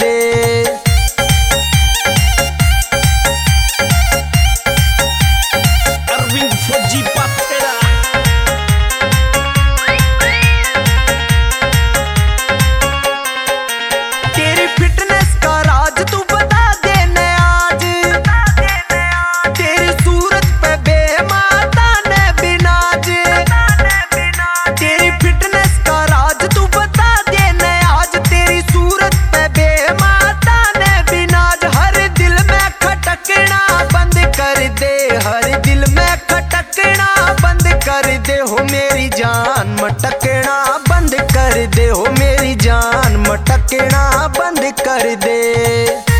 दे। अरविंद फौजी पातेरा। तेरी फिटनेस का राज तू बता देने आज, तेरी सूरत पे बेमाता ने बिनाज। तेरी फिटनेस का राज तू बता देने आज, तेरी सूरत पे बेमाता ने बिनाज। हर दिल में खटकना बंद कर दे, हर दिल में खटकना बंद कर दे हो मेरी जान, मटकना बंद कर दे हो मेरी जान, मटकना बंद कर दे।